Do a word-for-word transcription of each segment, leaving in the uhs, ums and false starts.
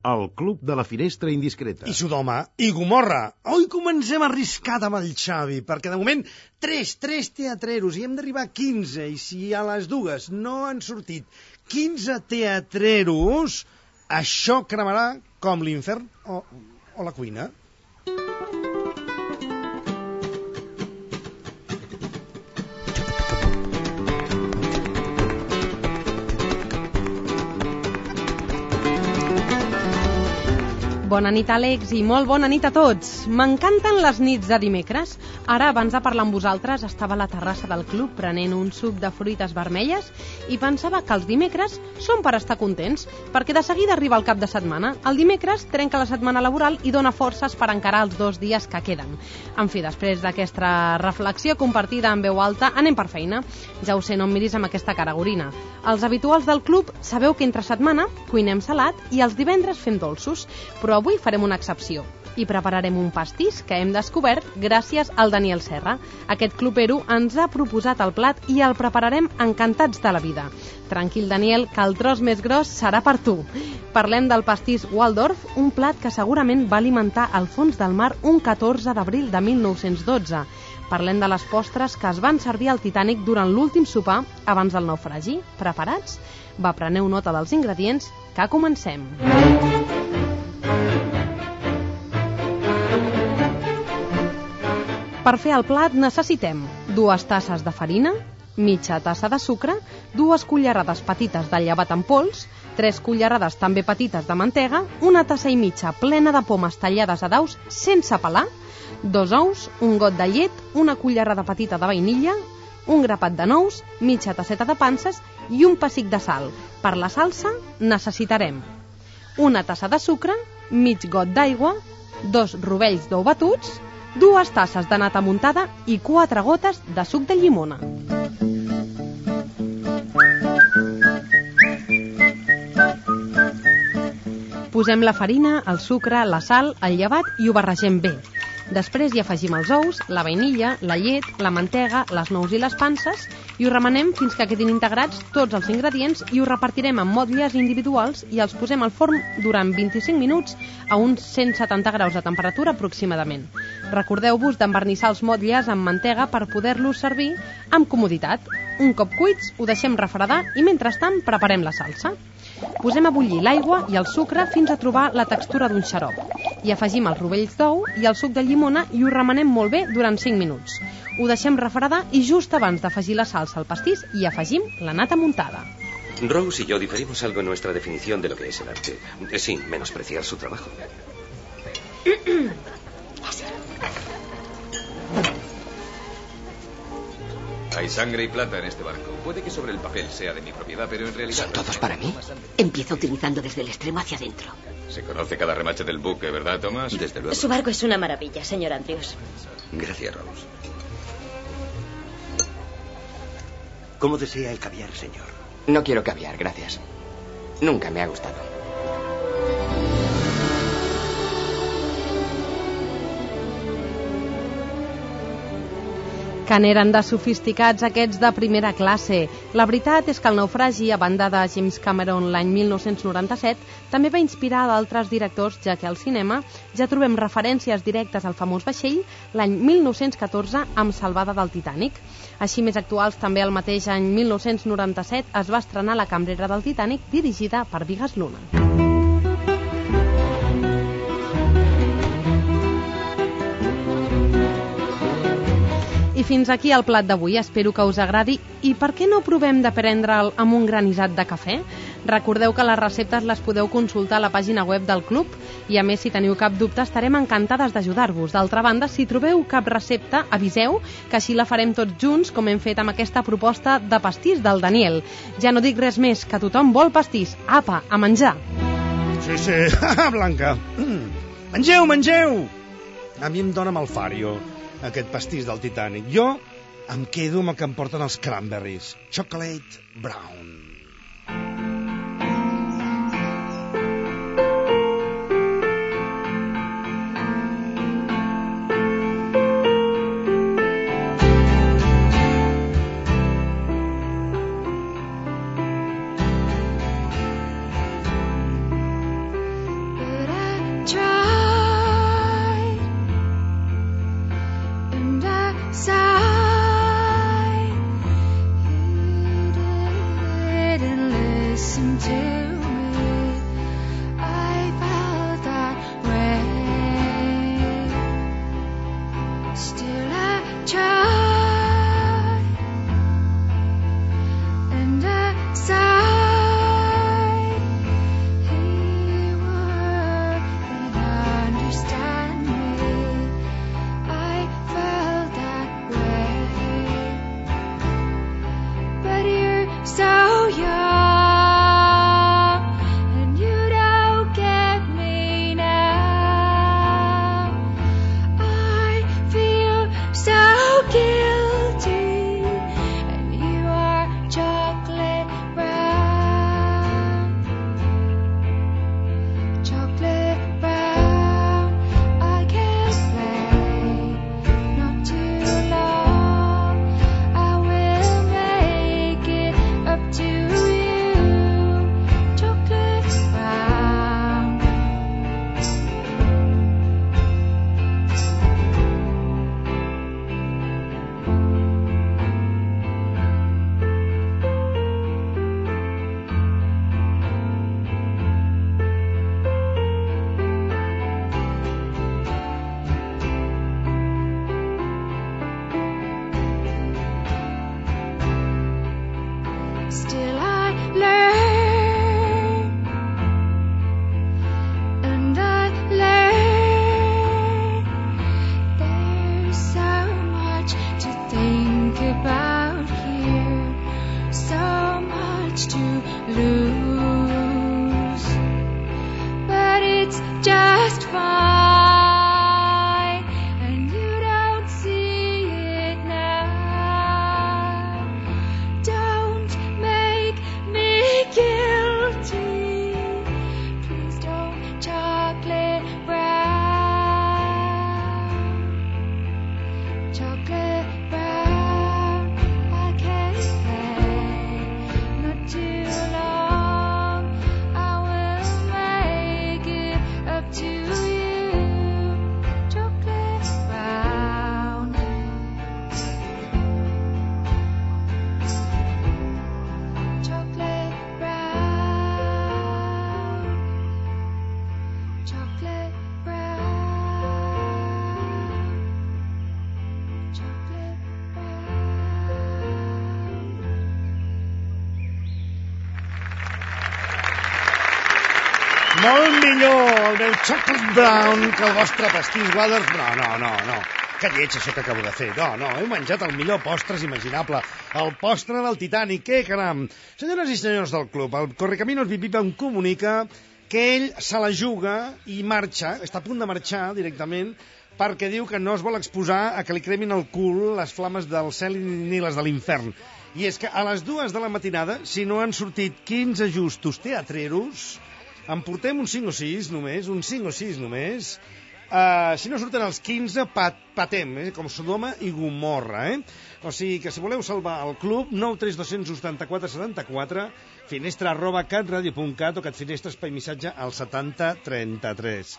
El Club de la Finestra Indiscreta. I Sodoma, i Gomorra. Oi, comencem arriscat amb el Xavi, perquè de moment tres, tres teatreros, i hem d'arribar a quinze, i si a les dues no han sortit quinze teatreros, això cremarà com l'infern o, o la cuina. Bona nit, Àlex, i molt bona nit a tots. M'encanten les nits de dimecres. Ara, abans de parlar amb vosaltres, estava a la terrassa del club prenent un suc de fruites vermelles i pensava que els dimecres són per estar contents, perquè de seguida arriba el cap de setmana. El dimecres trenca la setmana laboral i dona forces per encarar els dos dies que queden. En fi, després d'aquesta reflexió compartida en veu alta, anem per feina. Ja ho sé, no em miris amb aquesta cara gorina. Els habituals del club sabeu que entre setmana cuinem salat i els divendres fem dolços, però avui farem una excepció i prepararem un pastís que hem descobert gràcies al Daniel Serra. Aquest clubero ens ha proposat el plat i el prepararem encantats de la vida. Tranquil, Daniel, que el tros més gros serà per tu. Parlem del pastís Waldorf, un plat que segurament va alimentar el fons del mar un catorze d'abril de mil nou-cents dotze. Parlem de les postres que es van servir al Titanic durant l'últim sopar abans del naufragi. Preparats? Va, preneu nota dels ingredients, que comencem. Per fer el plat necessitem dues tasses de farina, mitja tassa de sucre, dues cullerades petites de llevat en pols, tres cullerades també petites de mantega, una tassa i mitja plena de pomes tallades a daus sense pelar, dos ous, un got de llet, una cullerada petita de vainilla, un grapat de nous, mitja tasseta de panses i un pessic de sal. Per la salsa necessitarem una tassa de sucre, mig got d'aigua, dos rovells d'ou batuts, dues tasses de nata muntada i quatre gotes de suc de llimona. Posem la farina, el sucre, la sal, el llevat i ho barregem bé. Després hi afegim els ous, la vainilla, la llet, la mantega, les nous i les panses i ho remenem fins que quedin integrats tots els ingredients i ho repartirem en motlles individuals i els posem al forn durant vint-i-cinc minuts a uns cent setanta graus de temperatura aproximadament. Recordeu-vos d'envernissar els motlles amb mantega per poder-los servir amb comoditat. Un cop cuits, ho deixem refredar i mentrestant preparem la salsa. Posem a bullir l'aigua i el sucre fins a trobar la textura d'un xarop. Hi afegim els rovells d'ou i el suc de llimona i ho remenem molt bé durant cinc minuts. Ho deixem refredar i just abans d'afegir la salsa al pastís hi afegim la nata muntada. Rose y yo diferimos algo en nuestra definición de lo que es el arte, sin menospreciar su trabajo. Hay sangre y plata en este barco. Puede que sobre el papel sea de mi propiedad, pero en realidad... ¿Son todos para mí? Empiezo utilizando desde el extremo hacia adentro. Se conoce cada remache del buque, ¿verdad, Thomas? Desde luego. Su barco es una maravilla, señor Andrews. Gracias, Rose. ¿Cómo desea el caviar, señor? No quiero caviar, gracias. Nunca me ha gustado. Que n'eren de sofisticats aquests de primera classe. La veritat és que el naufragi, a banda de James Cameron l'any mil nou-cents noranta-set, també va inspirar d'altres directors, ja que al cinema ja trobem referències directes al famós vaixell l'any mil nou-cents catorze amb Salvada del Titanic. Així més actuals, també el mateix any mil nou-cents noranta-set es va estrenar La cambrera del Titanic, dirigida per Bigas Luna. I fins aquí el plat d'avui, espero que us agradi i per què no provem de prendre'l amb un granissat de cafè? Recordeu que les receptes les podeu consultar a la pàgina web del club i a més si teniu cap dubte estarem encantades d'ajudar-vos. D'altra banda, si trobeu cap recepta, aviseu que així la farem tots junts com hem fet amb aquesta proposta de pastís del Daniel. Ja no dic res més, que tothom vol pastís. Apa, a menjar! Sí, sí, Blanca. Mengeu, mengeu! A mi em dóna malfario aquest pastís del Titanic. Jo em quedo amb el que em porten els cranberries. Chocolate brown. just fine, and you don't see it now. Don't make me guilty, please don't chocolate brown, chocolate brown. I can't stay not too long, I will make it up to you, chocolate brown, chocolate brown, chocolate brown, chocolate Molt millor el meu chocolate brown que el vostre pastís Waters. No, no, no, no. Que lleig això que acabo de fer. No, no, he menjat el millor postres imaginable. El postre del Titanic. Què caram. Senyores i senyors del club, el Correcaminos Bipipa em comunica que ell se la juga i marxa, està a punt de marxar directament, perquè diu que no es vol exposar a que li cremin el cul les flames del cel ni les de l'infern. I és que a les dues de la matinada, si no han sortit quinze justos teatreros, en portem un cinc o sis només, un cinc o sis només. Uh, si no surten els quinze, pat, patem, eh? Com Sodoma i Gomorra, eh? O sigui que si voleu salvar el club, nou tres dos setanta quatre setanta quatre, finestra arroba catradio punt cat o catfinestres per missatge al setanta trenta-tres.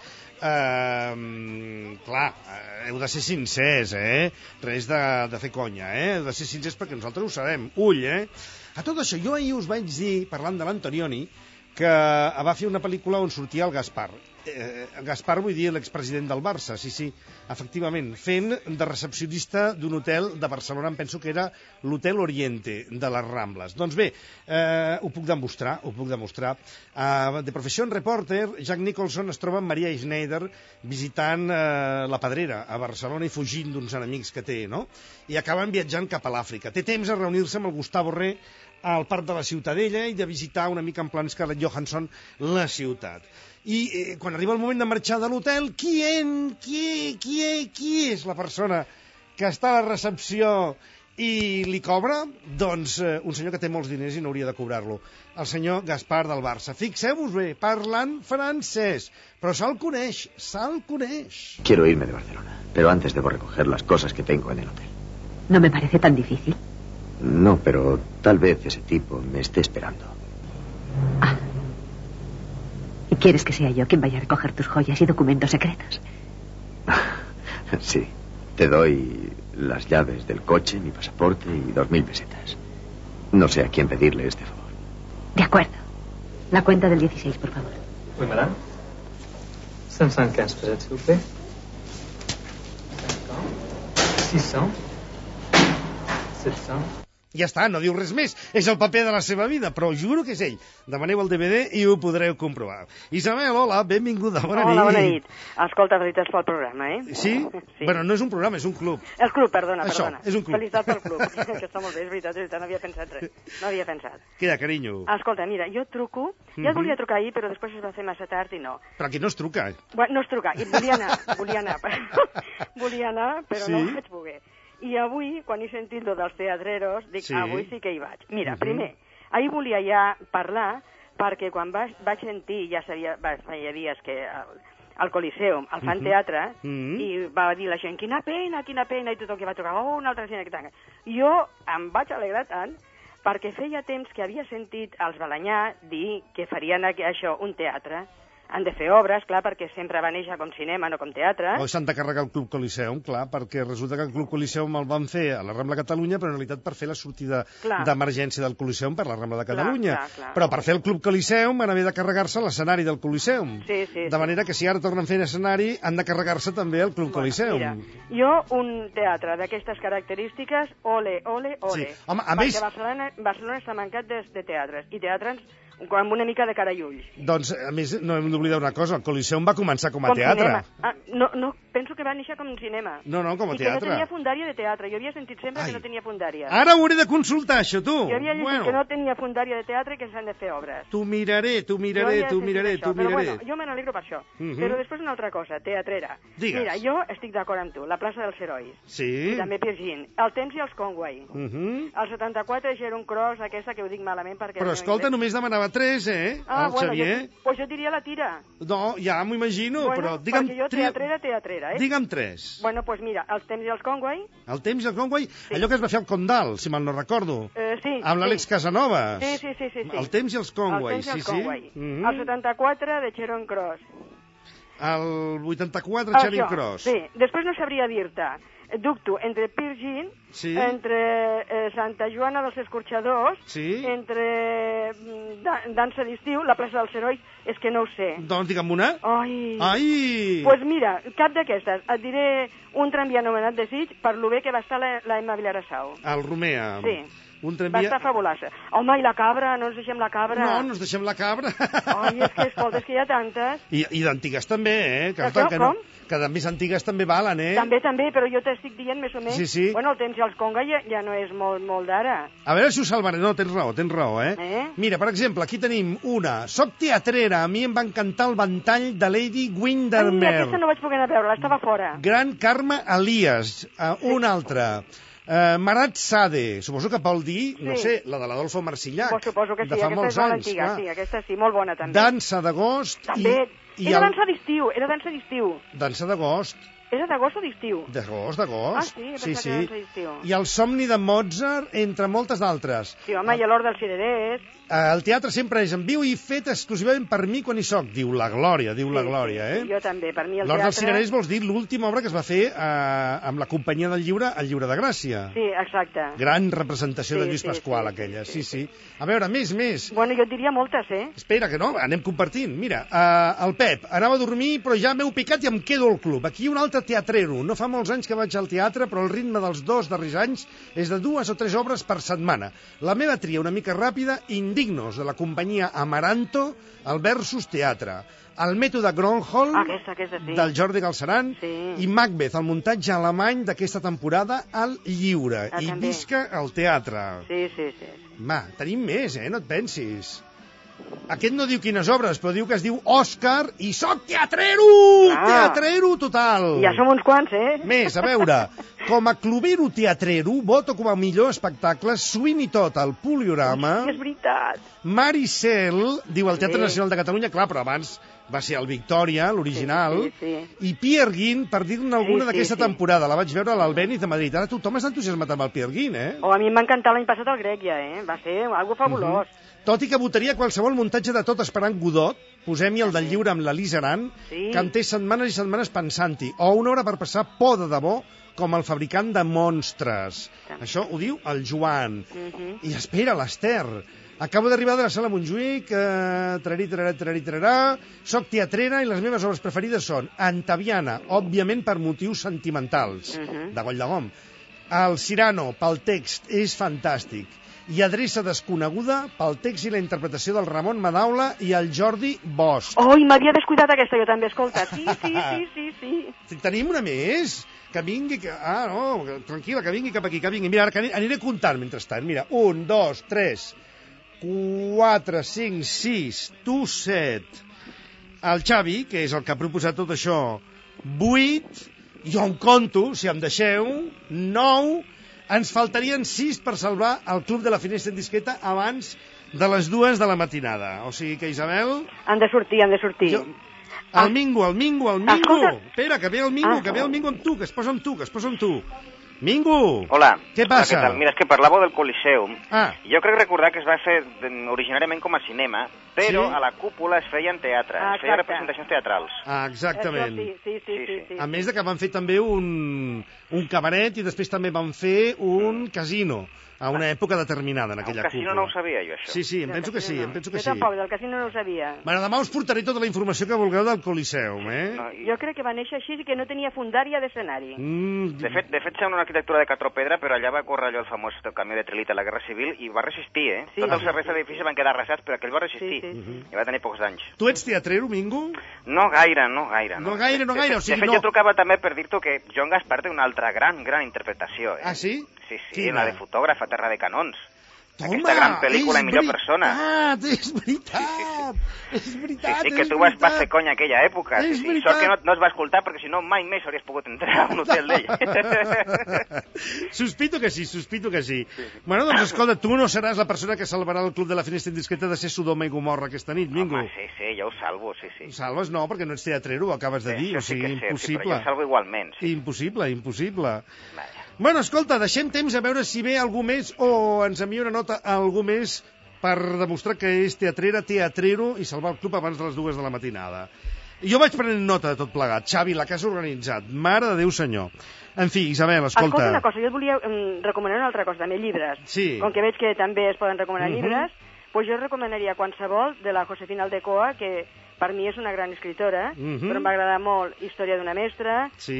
Uh, clar, heu de ser sincers, eh? Res de, de fer conya, eh? Heu de ser sincers perquè nosaltres ho sabem. Ull, eh? A tot això, jo ahir us vaig dir, parlant de l'Antonioni, que va fer una pel·lícula on sortia el Gaspar. Eh, Gaspar vull dir l'expresident del Barça, sí, sí, efectivament, fent de recepcionista d'un hotel de Barcelona, em penso que era l'Hotel Oriente de les Rambles. Doncs bé, eh, ho puc demostrar, ho puc demostrar. Eh, de professió en reporter, Jack Nicholson es troba amb Maria Schneider visitant eh, la Pedrera a Barcelona i fugint d'uns enemics que té, no? I acaben viatjant cap a l'Àfrica. Té temps a reunir-se amb el Gustavo Re al Parc de la Ciutadella i de visitar una mica en plan Scarlett Johansson la ciutat. I eh, quan arriba el moment de marxar de l'hotel, qui, en, qui, qui, qui és la persona que està a la recepció i li cobra? Doncs eh, un senyor que té molts diners i no hauria de cobrar-lo. El senyor Gaspar del Barça. Fixeu-vos bé, parlant francès, però se'l coneix, se'l coneix. Quiero irme de Barcelona, pero antes debo recoger las cosas que tengo en el hotel. No me parece tan difícil. No, pero tal vez ese tipo me esté esperando. Ah. ¿Y quieres que sea yo quien vaya a recoger tus joyas y documentos secretos? Sí, te doy las llaves del coche, mi pasaporte y dos mil pesetas. No sé a quién pedirle este favor. De acuerdo. La cuenta del dieciséis, por favor. Oui, madame. cinq cent quinze pesetas, s'il vous plaît. six cents. sept cents. Ja està, no diu res més. És el paper de la seva vida, però juro que és ell. Demaneu el D V D i ho podreu comprovar. Isabel, hola, benvinguda, bona nit. Hola, bona nit. Escolta, felicitats pel programa, eh? Sí? sí? Bueno, no és un programa, és un club. El club, perdona, Això, perdona. és un club. Felicitats pel club, que està molt bé, és veritat, és veritat, no havia pensat res. No havia pensat. Queda, carinyo. Escolta, mira, jo truco, ja et volia trucar ahir, però després es va fer massa tard i no. Però aquí no es truca. Bueno, no es truca, i volia anar, volia anar, però, volia anar, però sí? no vaig poder. I avui, quan he sentit lo dels teatreros, dic, sí. avui sí que hi vaig. Mira, uh -huh. primer, ahir volia ja parlar, perquè quan vaig, vaig sentir, ja sabia, va, feia dies que al, al Coliseum el fan uh -huh. teatre, uh -huh. i va dir la gent, quina pena, quina pena, i tothom que va trucar, oh, una altra gent que tanca. Jo em vaig alegrar tant, perquè feia temps que havia sentit els Balanyà dir que farien això, un teatre. Han de fer obres, clar, perquè sempre va néixer com cinema, no com teatre. O s'han de carregar el Club Coliseum, clar, perquè resulta que el Club Coliseum el van fer a la Rambla de Catalunya, però en realitat per fer la sortida d'emergència del Coliseum per la Rambla de Catalunya. Clar, clar, clar. Però per fer el Club Coliseum van haver de carregar-se l'escenari del Coliseum. Sí, sí, de manera que si ara tornen fent escenari, han de carregar-se també el Club bueno, Coliseum. Mira, jo un teatre d'aquestes característiques, ole, ole, ole. Sí. Home, a perquè més... Barcelona, Barcelona està mancat de, de teatres, i teatres amb una mica de cara i ulls. Doncs, a més, no hem d'oblidar una cosa, el Coliseum va començar com a com teatre. Ah, no, no, penso que va néixer com un cinema. No, no, com a I teatre. I que no tenia fundària de teatre. Jo havia sentit sempre Ai. que no tenia fundària. Ara ho hauré de consultar, això, tu. Jo havia llegit Bueno. que no tenia fundària de teatre i que s'han de fer obres. T'ho miraré, t'ho miraré, Jo havia t'ho sentit miraré, això, t'ho però miraré. bueno, jo me n'alegro per això. Uh -huh. Però després una altra cosa, teatrera. Digues. Mira, jo estic d'acord amb tu, la plaça dels Herois. Sí. I també Pirgin. El temps i els Conway. Uh -huh. El setanta-quatre, Sharon Cross, aquesta que ho dic malament perquè... Però escolta, només demanava tres, eh, Ah, el bueno, Xavier. jo, pues jo diria la tira. No, ja m'ho imagino, bueno, però digue'm... perquè jo teatrera, teatrera, eh? Digue'm tres. Bueno, pues mira, els temps i els Conway... El temps i el Conway, sí. Allò que es va fer al Condal, si mal no recordo. Eh, sí. Amb l'Àlex sí. Casanovas. Sí, sí, sí, sí, sí. El temps i els Conway, el temps i els sí, Conway. sí. Mm -hmm. El setanta-quatre, de Sharon Cross. El vuitanta-quatre, Charing Cross. Sí, després no sabria dir-te. Dubto entre Pirgin, sí. entre eh, Santa Joana dels Escorxadors, sí. entre mm, da Dansa d'Estiu, la plaça dels Herois, és que no ho sé. Doncs digue'm una. Ai! Ai! Doncs pues mira, cap d'aquestes. Et diré un tramvia anomenat Desig per lo bé que va estar la, la Emma Vilarassau. El Romea. Sí. Un tramvia... Va estar fabulassa. Home, i la cabra? No ens deixem la cabra? No, no ens deixem la cabra. Ai, és que, escolta, és que hi ha tantes. I, i d'antigues també, eh? Que, Com? que, no, que de més antigues també valen, eh? També, també, però jo t'estic dient més o menys... Sí, sí. Bueno, el temps i els Conga ja, ja no és molt, molt d'ara. A veure si ho salvaré. No, tens raó, tens raó, eh? eh? Mira, per exemple, aquí tenim una. Soc teatrera, a mi em va encantar el ventall de Lady Windermere. Ai, aquesta no vaig poder anar a veure, estava fora. Gran Carme Elias, uh, una altra. Uh, Marat Sade, suposo que vol dir, sí. no sé, la de l'Adolfo Marsillac. Pues suposo que sí, de fa aquesta molts és molt anys, antiga, clar. sí, aquesta sí, molt bona també. Dansa d'agost també. i... Era el... dansa d'estiu, era dansa d'estiu. Dansa d'agost. Era d'agost o d'estiu? D'agost, d'agost. Ah, sí, sí, sí. que era dansa d'estiu. I el somni de Mozart, entre moltes d'altres. Sí, home, i l'Hort dels Cirerers. El teatre sempre és en viu i fet exclusivament per mi quan hi soc, diu la Glòria, diu sí, la Glòria, eh? Sí, jo també, per mi el L'Hort teatre... dels Cirerers vols dir l'última obra que es va fer eh, amb la companyia del llibre, el Llibre de Gràcia. Sí, exacte. Gran representació sí, de Lluís sí, Pasqual, sí, aquella, sí, sí, sí, sí. A veure, més, més. Bueno, jo et diria moltes, eh? Espera, que no, anem compartint. Mira, uh, el Pep, anava a dormir, però ja m'heu picat i em quedo al club. Aquí un altre teatrero. No fa molts anys que vaig al teatre, però el ritme dels dos darrers anys és de dues o tres obres per setmana. La meva tria, una mica ràpida, Indignos, de la companyia Amaranto, el Versus Teatre. El mètode Gronholm, ah, aquesta, aquesta, sí. del Jordi Galceran, sí. i Macbeth, el muntatge alemany d'aquesta temporada al lliure. Ah, I també. visca el teatre. Sí, sí, sí. Ma, tenim més, eh? No et pensis. Aquest no diu quines obres, però diu que es diu Òscar i soc teatrero! Ah. Teatrero total! Ja som uns quants, eh? Més, a veure, com a clubero teatrero, voto com a millor espectacle Sweeney Todd, el Poliorama. És veritat. Maricel, diu el Teatre sí. Nacional de Catalunya, clar, però abans va ser el Victòria, l'original, sí, sí, sí. i Pierre Guin, per dir-ne alguna sí, d'aquesta sí, sí. temporada. La vaig veure a l'Albéniz de Madrid. Ara tothom està entusiasmat amb el Pierre Guin, eh? Oh, a mi em va encantar l'any passat el grec, ja, eh? Va ser algo fabulós. Uh -huh. Tot i que votaria qualsevol muntatge de Tot esperant Godot, posem-hi el del lliure amb l'Elisa Aran, sí. que en té setmanes i setmanes pensant-hi, o una hora per passar por de debò, com el fabricant de monstres. Sí. Això ho diu el Joan. Uh -huh. I espera, l'Ester. Acabo d'arribar de la sala Montjuïc, eh, trarí, trarí, trarí, trarà, soc teatrera i les meves obres preferides són Antaviana, òbviament per motius sentimentals, uh -huh. de Goll de Gom. El Cyrano, pel text, és fantàstic. I Adreça desconeguda pel text i la interpretació del Ramon Madaula i el Jordi Bosch. Oh, i m'havia descuidat aquesta jo també, escolta. Sí, sí, sí, sí, sí. Tenim una més? Que vingui... Que... Ah, no, tranquil·la, que vingui cap aquí, que vingui. Mira, ara que aniré comptant mentrestant. Mira, un, dos, tres, quatre, cinc, sis, tu, set. El Xavi, que és el que ha proposat tot això, vuit. Jo em conto, si em deixeu, nou. Ens faltarien sis per salvar el Club de la Finestra Indiscreta abans de les dues de la matinada. O sigui que, Isabel... Han de sortir, han de sortir. Jo... El Mingo, el Mingo, el Mingo! Escolta. Espera, que ve el Mingo, ah. que ve el Mingo amb tu, que es posa amb tu, que es posa amb tu. Mingo! Hola. Què passa? Hola, què tal? Mira, és que parlàveu del Coliseum. Ah. Jo crec recordar que es va fer originàriament com a cinema, però sí? a la cúpula es feien teatre, ah, es feien representacions teatrals. Ah, exactament. Sí, sí, sí, sí, sí, sí. A més de que van fer també un, un cabaret i després també van fer un casino a una època determinada en aquella cúpula. Un casino cúpula. no ho sabia, jo, això. Sí, sí, em penso que sí, em penso que sí. Jo tampoc, del casino no ho sabia. Bueno, demà us portaré tota la informació que vulgueu del Coliseum, eh? No, jo crec que va néixer així i que no tenia fundària d'escenari. Mm. De fet, de fet sembla una, arquitectura de Catropedra, però allà va córrer allò el famós camió de Trilita a la Guerra Civil i va resistir, eh? Sí, Tots els serveis sí, d'edificis van quedar arrasats, però aquell va resistir. Sí, sí, sí. I va tenir pocs danys. Tu ets teatrero, Mingo? No gaire, no gaire. No, no gaire, no gaire, o sigui, de fet, no... jo trucava també per dir-t'ho que Joan Gaspar té una altra gran, gran interpretació, eh? Ah, sí? Sí, sí, Quina? la de fotògraf a Terra de Canons. Toma, aquesta gran pel·lícula i millor persona. Ah, és veritat, sí, sí, sí. és veritat, Sí, sí, que és tu vas, veritat. vas fer conya aquella època. És sí, sí. veritat. Sort que no, no es va escoltar, perquè si no mai més hauries pogut entrar a un hotel d'ell. Sospito que sí, sospito que sí. sí, sí. Bueno, doncs escolta, tu no seràs la persona que salvarà el Club de la Finestra Indiscreta de ser Sodoma i Gomorra aquesta nit, Mingo. Home, sí, sí, jo ho salvo, sí, sí. Ho salves no, perquè no ets teatrero, ho acabes de sí, dir, o sigui, sí sé, impossible. Sí, però jo ho salvo igualment, sí. Impossible, impossible. Vaja. Bueno, escolta, deixem temps a veure si ve algú més o ens envia una nota a algú més per demostrar que és teatrera, teatrero i salvar el club abans de les dues de la matinada. Jo vaig prenent nota de tot plegat. Xavi, la que has organitzat. Mare de Déu senyor. En fi, Isabel, escolta... Escolta una cosa, jo et volia um, recomanar una altra cosa, també llibres. Sí. Com que veig que també es poden recomanar Uh-huh. llibres, doncs jo recomanaria qualsevol de la Josefina Aldecoa, que per mi és una gran escritora, Uh-huh. però em va agradar molt Història d'una mestra, Sí.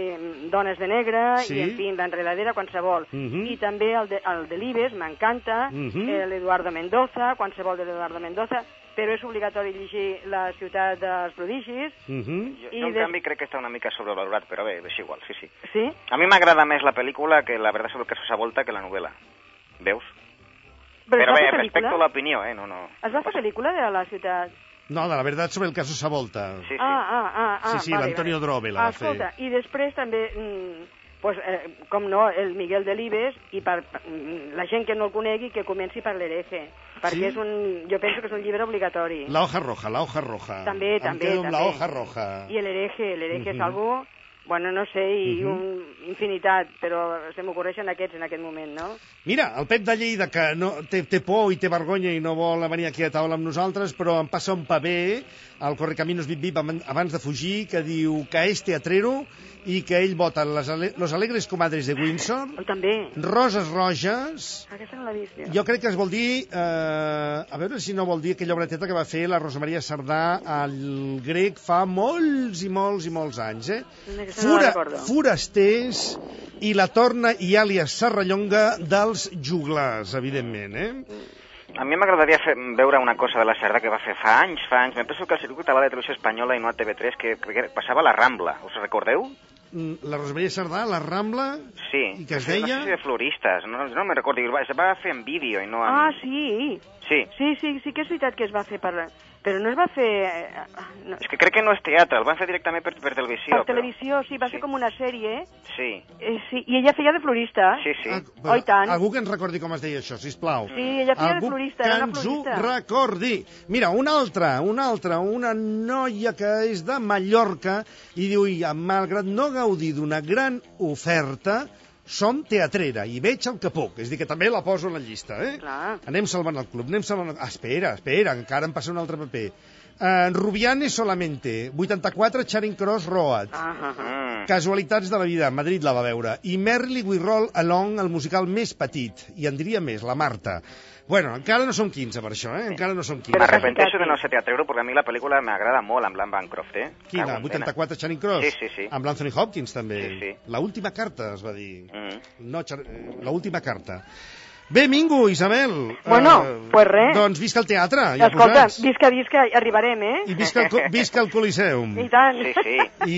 i Dones de negre, Sí. i en fi, l'enredadera, qualsevol. Uh-huh. I també el de, el de l'Ibes, m'encanta, Uh-huh. eh, l'Eduardo Mendoza, qualsevol de l'Eduardo Mendoza, però és obligatori llegir La ciutat dels prodigis. Uh-huh. Jo, I jo en des- canvi, crec que està una mica sobrevalorat, però bé, és igual, sí, sí. Sí? A mi m'agrada més la pel·lícula que La verdad sobre el caso Savolta que la novel·la. Veus? Però, Però es va bé, fer respecto pel·lícula? l'opinió, eh? No, no. Es va fer pel·lícula de La ciutat... No, de la veritat sobre el caso Savolta. Sí, sí. Ah, ah, ah, ah, Sí, sí, vale, l'Antonio vale. Drobe la va fer. Escolta, i després també, mm, pues, eh, com no, el Miguel Delibes, i per mm, la gent que no el conegui, que comenci per l'Hereje, perquè Sí? és un, jo penso que és un llibre obligatori. La hoja roja, la hoja roja. També, Em també, quedo amb també. la hoja roja. I l'Hereje, l'Hereje Mhm. és algo, bueno, no sé, i Mhm. un infinitat, però se m'ocorreixen aquests en aquest moment, no? Mira, el Pep de Lleida, que no, té, té por i té vergonya i no vol venir aquí a taula amb nosaltres, però em passa un paper al Correcaminos Vip Vip abans de fugir, que diu que és teatrero i que ell vota les ale Los Alegres Comadres de Windsor, Oh, també. Roses Roges. Aquesta no l'he vist, jo. Jo crec que es vol dir, eh, a veure si no vol dir aquella obreteta que va fer la Rosa Maria Sardà al grec fa molts i molts i molts anys, eh? Aquesta no la recordo. Forasters i la torna i àlies Serrallonga dels juglars, evidentment, eh? A mi m'agradaria fer- veure una cosa de la Cerdà que va fer fa anys, fa anys. Em penso que el Circuit Català de Televisió Espanyola i no a T V tres, que, que passava a la Rambla. Us recordeu? Mm, La Rosa Maria Sardà, la Rambla, Sí. i que es No deia... sé si de floristes, no, no me recordo. Es va fer en vídeo i no en... Ah, sí. Sí. Sí, sí, sí que és veritat que es va fer per... Però no es va fer... eh, No, És que crec que no és teatre, el van fer directament per, per televisió. per però- televisió, sí, va ser com una sèrie. Sí. Eh, sí, i ella feia de florista. Sí, sí. Ah, Oh, i tant. Algú que ens recordi com es deia això, sisplau. Sí, ella feia de Algú florista, que era una ens ho florista. recordi. Mira, una altra, una altra, una noia que és de Mallorca i diu, i malgrat no gaudir d'una gran oferta, som teatrera i veig el que puc. És a dir, que també la poso en la llista, eh? Clar. Anem salvant el club, anem salvant el... Ah, espera, espera, encara em passa un altre paper. Uh, Rubiane solamente, vuitanta-quatre Charing Cross Road. Ah, ah, ah. Mm. Casualitats de la vida, Madrid la va veure. I Merrily We Roll Along, el musical més petit. I en diria més, la Marta. Bueno, encara no som quinze per això, eh? Encara no som quinze. M'arrepenteixo de no ser teatrero perquè a mi la pel·lícula m'agrada molt amb l'Anne Bancroft, eh? Quina? Cago en vuitanta-quatre Charing Cross? Sí, sí, sí. Amb l'Anthony Hopkins, també. Sí, sí. La última carta, es va dir. Mm. No, Char... eh, la última carta. Bé, Mingo, Isabel. Bueno, eh, pues res. Doncs visca el teatre, ja Escolta, posats. visca, visca, arribarem, eh? I visca el, co- visca el Coliseum. I tant. Sí, sí.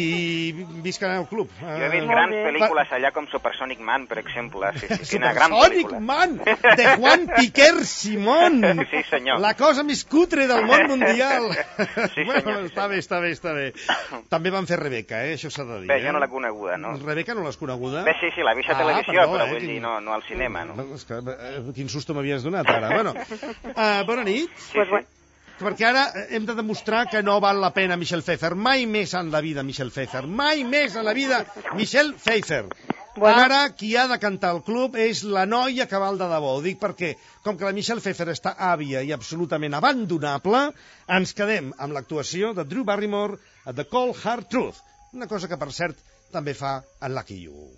I visca el club. Jo he vist Eh, grans bé. pel·lícules allà com Supersonic Man, per exemple. Sí, sí, quina gran Supersonic pel·lícula. Man, de Juan Piquer Simón. Sí, senyor. La cosa més cutre del món mundial. Sí, bueno, senyor, sí, està bé, està bé, està bé. També van fer Rebeca, eh? Això s'ha de dir. Bé, eh? jo no l'he coneguda, no? Rebeca no l'has coneguda? Bé, sí, sí, l'he vist a Ah, televisió, perdó, però eh, vull quin- dir, no, no al cinema, no? És que, eh, quin susto m'havies donat ara. Bueno, uh, bona nit. Sí, sí. Perquè ara hem de demostrar que no val la pena Michelle Pfeiffer. Mai més en la vida, Michelle Pfeiffer. Mai més en la vida, Michelle Pfeiffer. Bueno. Ara, qui ha de cantar al club és la noia que val de debò. Ho dic perquè, com que la Michelle Pfeiffer està àvia i absolutament abandonable, ens quedem amb l'actuació de Drew Barrymore a The Cold Hard Truth. Una cosa que, per cert, també fa en Lucky You.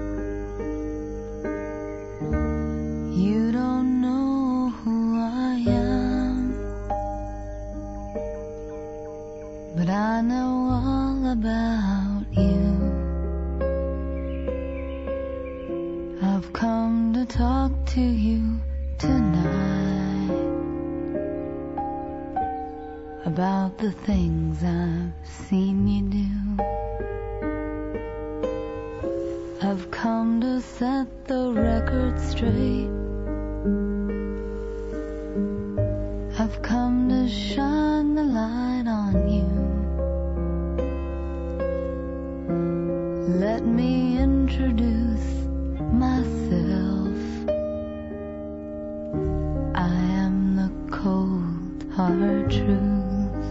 You don't know who I I've come to talk to you tonight about the things I've seen you do. I've come to set the record straight. I've come to shine the light on you. Let me introduce myself. I am the cold hard truth.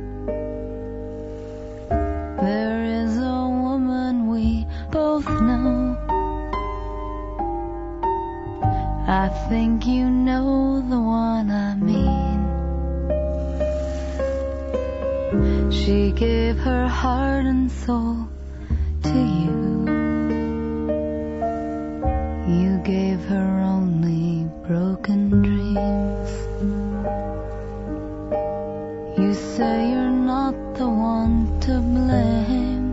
There is a woman we both know. I think you know the one I mean. She gave her heart and soul to you. You gave her only broken dreams. You say you're not the one to blame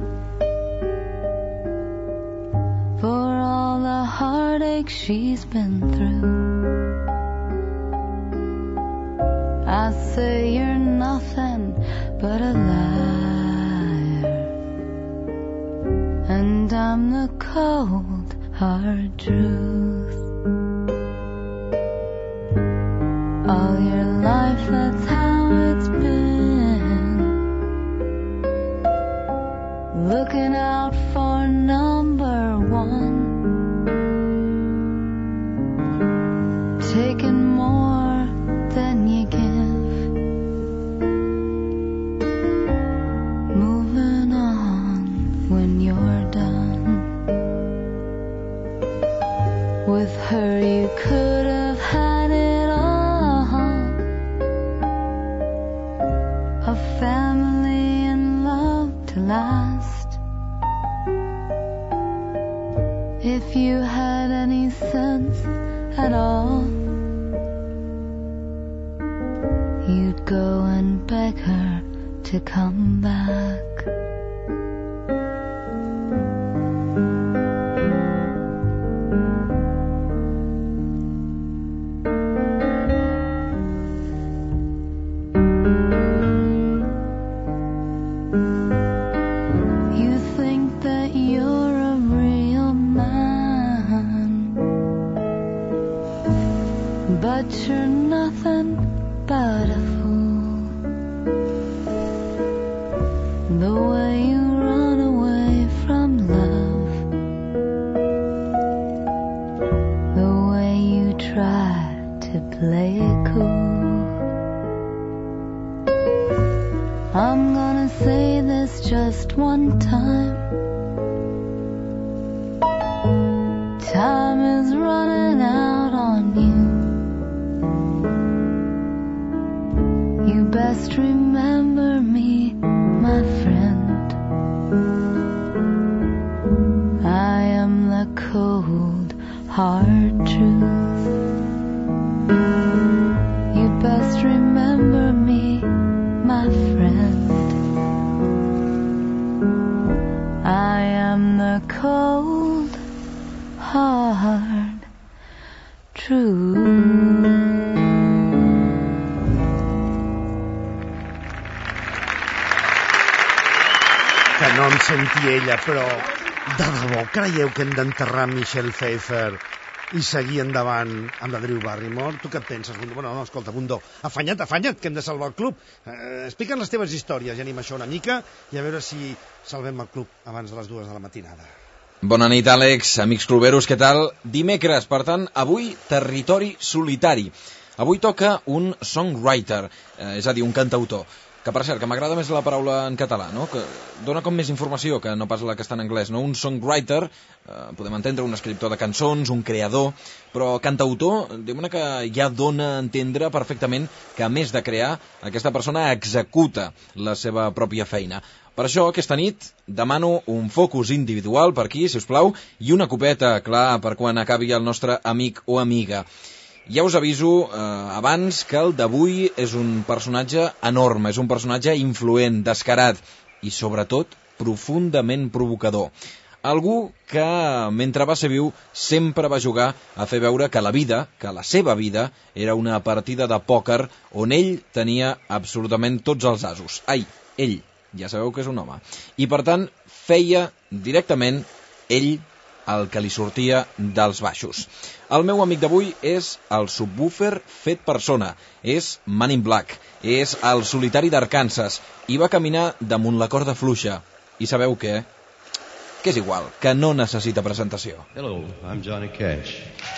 for all the heartache she's been through. I say you're nothing but a liar, and I'm the cold hard truth. All your life, that's how it's been, looking out for number one, taking more than you give, moving on when you're done. With her you could have had it all, a family and love to last. If you had any sense at all, you'd go and beg her to come back. You think that you're a real man, but you're nothing but a fool. The way you run away from love, the way you try to play it cool. I'm gonna say this just one time. Time is running out on you. You best remember me, my friend. I am the cold, hard truth. You best remember me, my friend. I am the cold, hard truth. Que no em senti ella, però de debò creieu que hem d'enterrar Michelle Pfeiffer i seguir endavant amb la Drew Barrymore? Tu què et penses, Bundó? Bueno, no, escolta, Bundó, afanya't, afanya't, que hem de salvar el club. Eh, explica'n les teves històries i anima això una mica i a veure si salvem el club abans de les dues de la matinada. Bona nit, Àlex, amics cluberos, què tal? Dimecres, per tant, avui territori solitari. Avui toca un songwriter, eh, és a dir, un cantautor. Que, per cert, que m'agrada més la paraula en català, no? Que dona com més informació que no pas la que està en anglès, no? Un songwriter, eh, podem entendre un escriptor de cançons, un creador, però cantautor, diguem-ne que ja dona a entendre perfectament que, a més de crear, aquesta persona executa la seva pròpia feina. Per això, aquesta nit, demano un focus individual per aquí, si us plau, i una copeta, clar, per quan acabi el nostre amic o amiga. Ja us aviso eh, abans que el d'avui és un personatge enorme, és un personatge influent, descarat i, sobretot, profundament provocador. Algú que, mentre va ser viu, sempre va jugar a fer veure que la vida, que la seva vida, era una partida de pòquer on ell tenia absolutament tots els asos. Ai, ell, ja sabeu que és un home. I, per tant, feia directament ell el que li sortia dels baixos. El meu amic d'avui és el subwoofer fet persona, és Man in Black, és el solitari d'Arkansas, i va caminar damunt la corda fluixa. I sabeu què? Que és igual, que no necessita presentació. Hello, I'm Johnny Cash.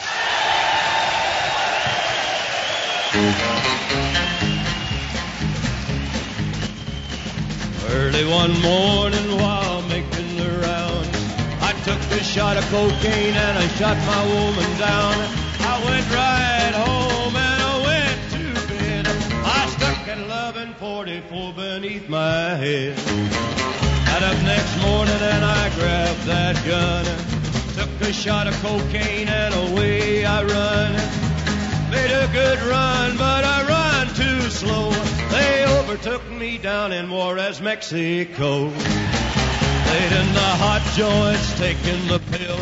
Early one morning while making the rounds, I took a shot of cocaine and I shot my woman down. I went right home and I went to bed. I stuck at eleven forty-four beneath my head. Got up next morning and I grabbed that gun, took a shot of cocaine and away I run. Made a good run, but I run too slow. They overtook me down in Juarez, Mexico. Laid in the hot joints, taking the pill.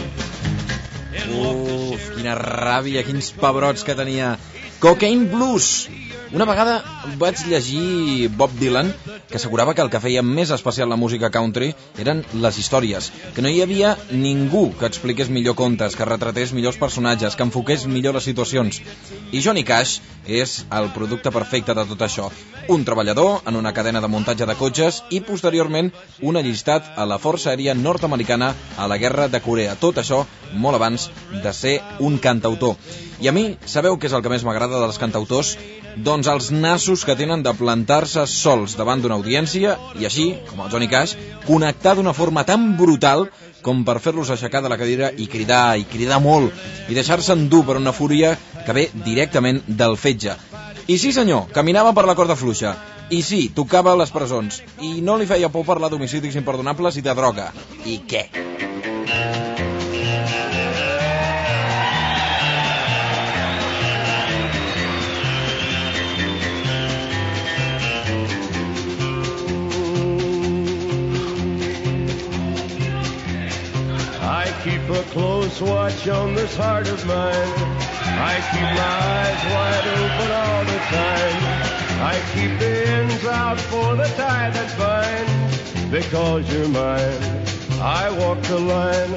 Uf, quina ràbia, quins pebrots que tenia. Cocaine Blues. Una vegada vaig llegir Bob Dylan, que assegurava que el que feia més especial la música country eren les històries, que no hi havia ningú que expliqués millor contes, que retratés millors personatges, que enfoqués millor les situacions. I Johnny Cash és el producte perfecte de tot això. Un treballador en una cadena de muntatge de cotxes i, posteriorment, un allistat a la Força Aèria Nord-Americana a la Guerra de Corea. Tot això molt abans de ser un cantautor. I a mi, sabeu què és el que més m'agrada dels cantautors? Doncs els nassos que tenen de plantar-se sols davant d'una audiència i així, com el Johnny Cash, connectar d'una forma tan brutal com per fer-los aixecar de la cadira i cridar, i cridar molt, i deixar-se endur per una fúria que ve directament del fetge. I sí senyor, caminava per la corda fluixa. I sí, tocava a les presons. I no li feia por parlar d'homicidis imperdonables i de droga. I què? I keep a close watch on this heart of mine. I keep my eyes wide open all the time. I keep the ends out for the tie that binds. Because you're mine, I walk the line.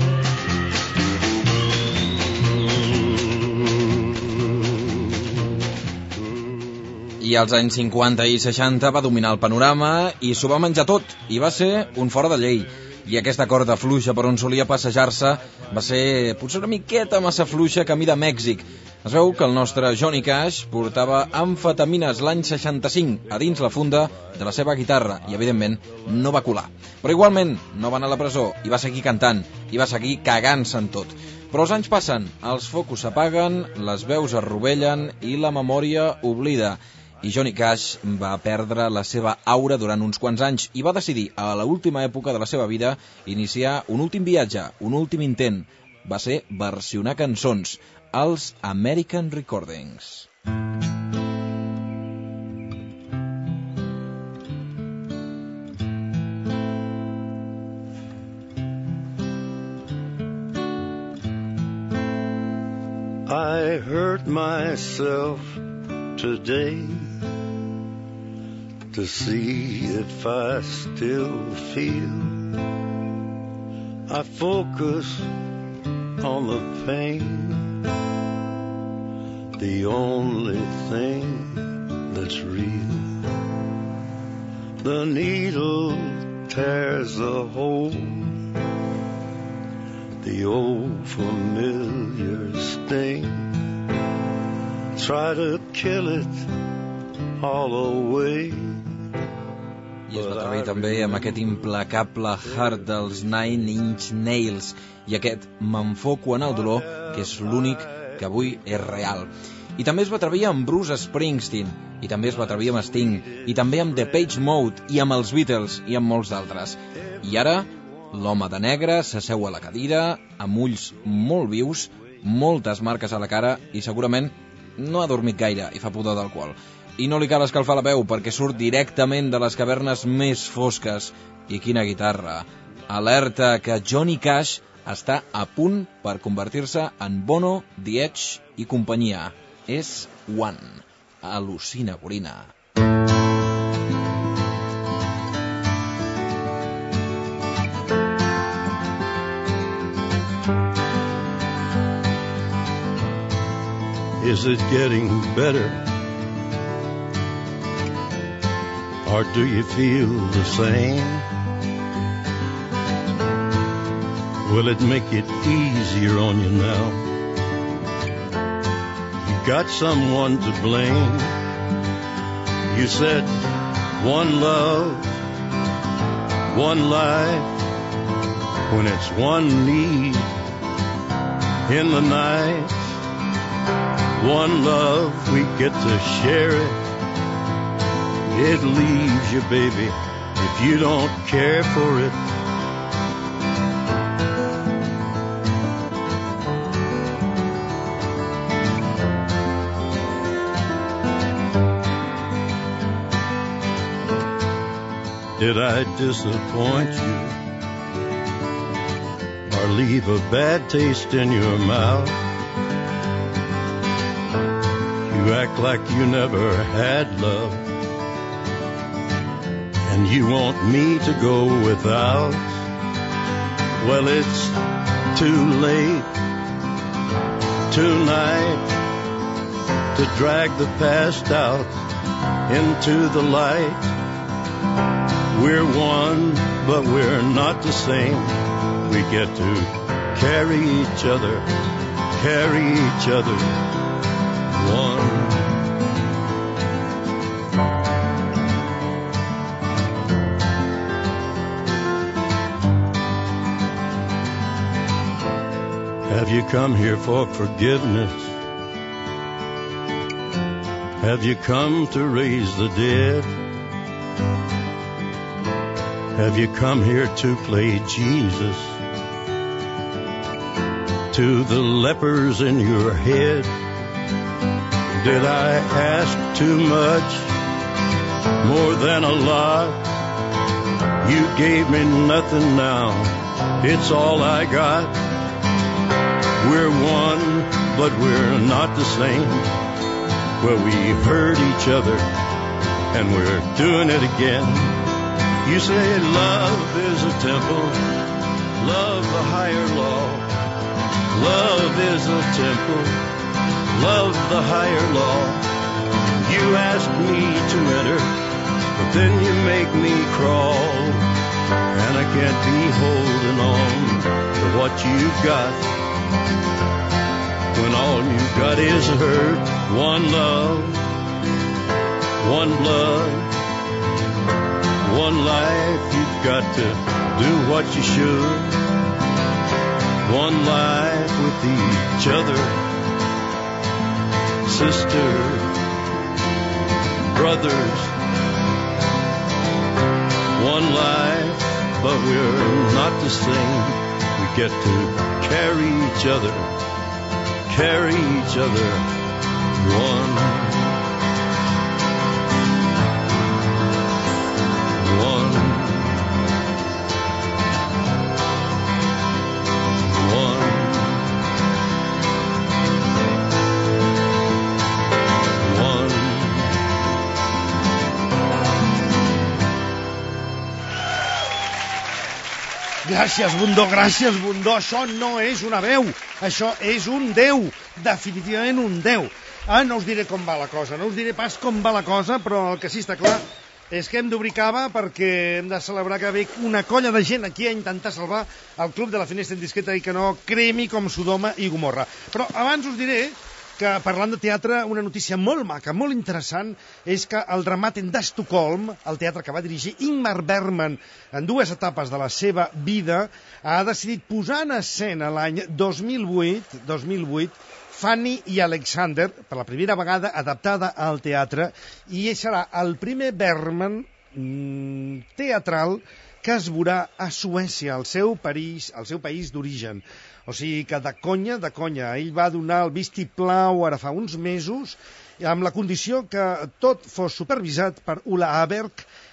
I als anys cinquanta i seixanta va dominar el panorama i s'ho va menjar tot, i va ser un fora de llei. I aquesta corda fluixa per on solia passejar-se va ser potser una miqueta massa fluixa camí de Mèxic. Es veu que el nostre Johnny Cash portava amfetamines l'any seixanta-cinc a dins la funda de la seva guitarra i, evidentment, no va colar. Però igualment no va anar a la presó i va seguir cantant i va seguir cagant-se en tot. Però els anys passen, els focus s'apaguen, les veus es rovellen i la memòria oblida. I Johnny Cash va perdre la seva aura durant uns quants anys i va decidir, a l'última època de la seva vida, iniciar un últim viatge, un últim intent. Va ser versionar cançons, als American Recordings. I hurt myself today to see if I still feel. I focus on the pain, the only thing that's real. The needle tears a hole, the old familiar sting. Try to kill it all away. I es va atrevir també amb aquest implacable Heart dels Nine Inch Nails i aquest M'enfoco en el dolor, que és l'únic que avui és real. I també es va atrevir amb Bruce Springsteen, i també es va atrevir amb Sting, i també amb Depeche Mode, i amb els Beatles, i amb molts d'altres. I ara, l'home de negre s'asseu a la cadira, amb ulls molt vius, moltes marques a la cara, i segurament no ha dormit gaire i fa pudor d'alcohol. I no li cal escalfar la veu perquè surt directament de les cavernes més fosques. I quina guitarra! alerta que Johnny Cash està a punt per convertir-se en Bono, The Edge i companyia. És One. Al·lucina, Gorina. Is it getting better? Or do you feel the same? Will it make it easier on you now? You got someone to blame. You said one love, one life, when it's one need in the night. One love, we get to share it. It leaves you, baby, if you don't care for it. Did I disappoint you or leave a bad taste in your mouth? You act like you never had love, and you want me to go without. Well, it's too late tonight to drag the past out into the light. We're one, but we're not the same. We get to carry each other, carry each other. One. Have you come here for forgiveness? Have you come to raise the dead? Have you come here to play Jesus to the lepers in your head? Did I ask too much, more than a lot? You gave me nothing now, it's all I got. We're one, but we're not the same. Well, we hurt each other, and we're doing it again. You say love is a temple, love the higher law. Love is a temple, love the higher law. You ask me to enter, but then you make me crawl. And I can't be holding on to what you've got, when all you've got is hurt. One love, one blood, one life. You've got to do what you should. One life with each other, sisters, brothers. One life, but we're not the same. We get to carry each other, carry each other. One. One. Gràcies, Bundó, gràcies, Bundó. Això no és una veu, això és un déu, definitivament un déu. Ah, no us diré com va la cosa, no us diré pas com va la cosa, però el que sí està clar és que hem d'obrir cava perquè hem de celebrar que ve una colla de gent aquí a intentar salvar el Club de la Finestra Indiscreta i que no cremi com Sodoma i Gomorra. Però abans us diré que, parlant de teatre, una notícia molt maca, molt interessant, és que el Dramaten d'Estocolm, el teatre que va dirigir Ingmar Bergman en dues etapes de la seva vida, ha decidit posar en escena l'any dos mil vuit, dos mil vuit, Fanny i Alexander, per la primera vegada adaptada al teatre, i serà el primer Bergman mm, teatral que es veurà a Suècia, el seu país, el seu país d'origen. O sigui que de conya, de conya, ell va donar el vistiplau ara fa uns mesos amb la condició que tot fos supervisat per Ulla Aberg,